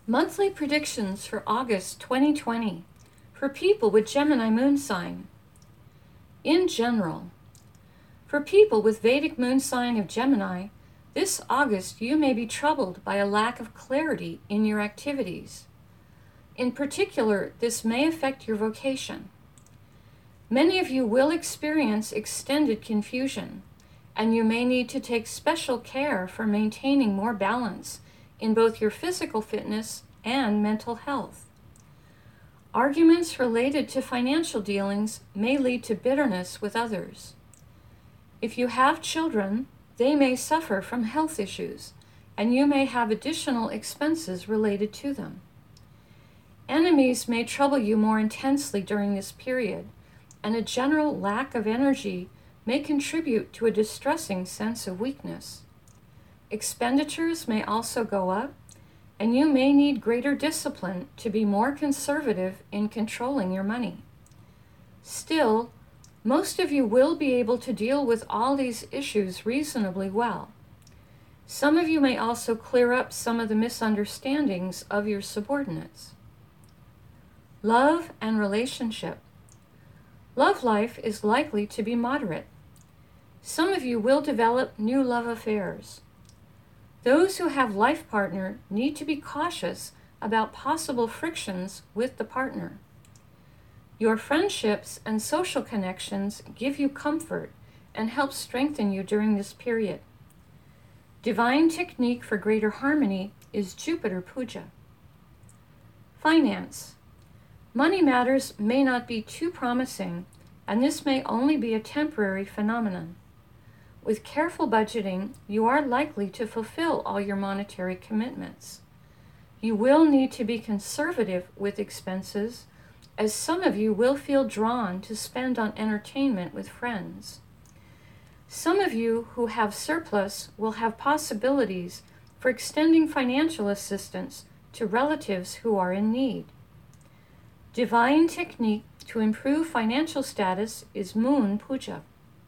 Monthly predictions for August 2020 for people with Gemini moon sign. In general, for people with Vedic moon sign of Gemini, this August you may be troubled by a lack of clarity in your activities. In particular, this may affect your vocation. Many of you will experience extended confusion, and you may need to take special care for maintaining more balance in both your physical fitness and mental health. Arguments related to financial dealings may lead to bitterness with others. If you have children, they may suffer from health issues, and you may have additional expenses related to them. Enemies may trouble you more intensely during this period, and a general lack of energy may contribute to a distressing sense of weakness. Expenditures may also go up, and you may need greater discipline to be more conservative in controlling your money. Still, most of you will be able to deal with all these issues reasonably well. Some of you may also clear up some of the misunderstandings of your subordinates. Love and relationship. Love life is likely to be moderate. Some of you will develop new love affairs. Those who have life partner need to be cautious about possible frictions with the partner. Your friendships and social connections give you comfort and help strengthen you during this period. Divine technique for greater harmony is Jupiter Puja. Finance. Money matters may not be too promising, and this may only be a temporary phenomenon. With careful budgeting, you are likely to fulfill all your monetary commitments. You will need to be conservative with expenses, as some of you will feel drawn to spend on entertainment with friends. Some of you who have surplus will have possibilities for extending financial assistance to relatives who are in need. Divine technique to improve financial status is Moon Puja.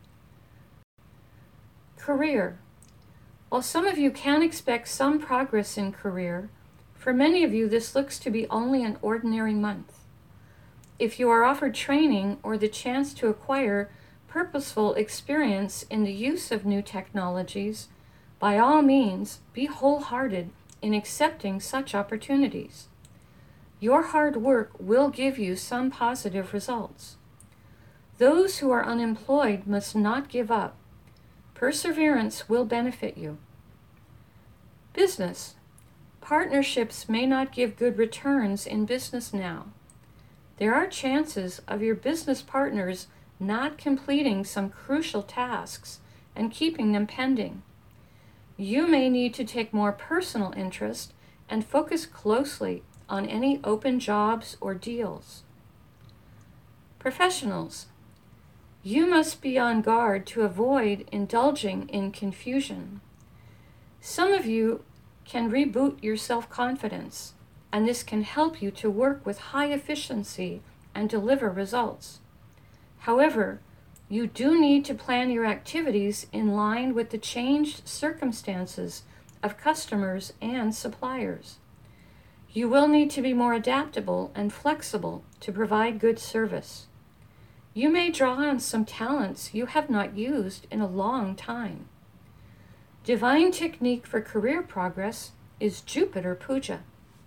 Career. While some of you can expect some progress in career, for many of you this looks to be only an ordinary month. If you are offered training or the chance to acquire purposeful experience in the use of new technologies, by all means be wholehearted in accepting such opportunities. Your hard work will give you some positive results. Those who are unemployed must not give up. Perseverance will benefit you. Business. Partnerships may not give good returns in business now. There are chances of your business partners not completing some crucial tasks and keeping them pending. You may need to take more personal interest and focus closely on any open jobs or deals. Professionals. You must be on guard to avoid indulging in confusion. Some of you can reboot your self-confidence, and this can help you to work with high efficiency and deliver results. However, you do need to plan your activities in line with the changed circumstances of customers and suppliers. You will need to be more adaptable and flexible to provide good service. You may draw on some talents you have not used in a long time. Divine technique for career progress is Jupiter Puja.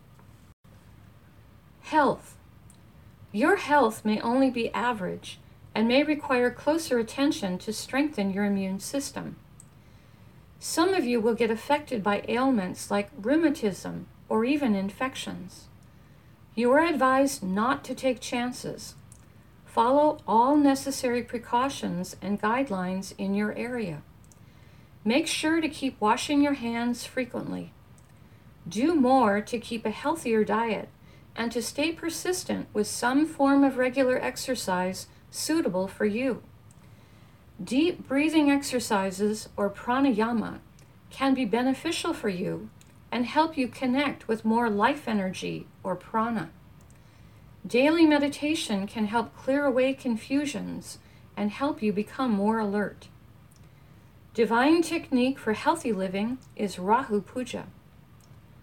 Health. Your health may only be average and may require closer attention to strengthen your immune system. Some of you will get affected by ailments like rheumatism or even infections. You are advised not to take chances. Follow all necessary precautions and guidelines in your area. Make sure to keep washing your hands frequently. Do more to keep a healthier diet and to stay persistent with some form of regular exercise suitable for you. Deep breathing exercises or pranayama can be beneficial for you and help you connect with more life energy or prana. Daily meditation can help clear away confusions and help you become more alert. Divine technique for healthy living is Rahu Puja.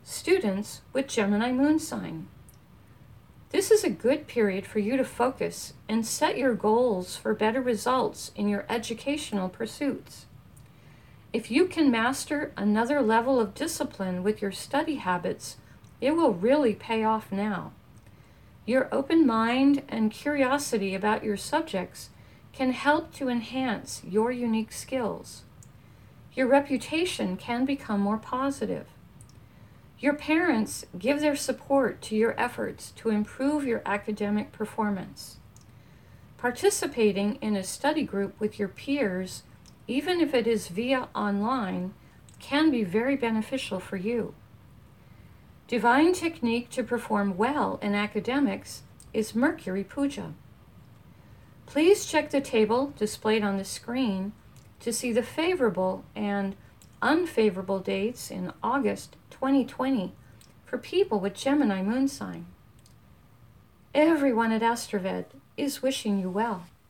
Students with Gemini moon sign. This is a good period for you to focus and set your goals for better results in your educational pursuits. If you can master another level of discipline with your study habits, it will really pay off now. Your open mind and curiosity about your subjects can help to enhance your unique skills. Your reputation can become more positive. Your parents give their support to your efforts to improve your academic performance. Participating in a study group with your peers, even if it is via online, can be very beneficial for you. Divine technique to perform well in academics is Mercury Puja. Please check the table displayed on the screen to see the favorable and unfavorable dates in August 2020 for people with Gemini moon sign. Everyone at Astroved is wishing you well.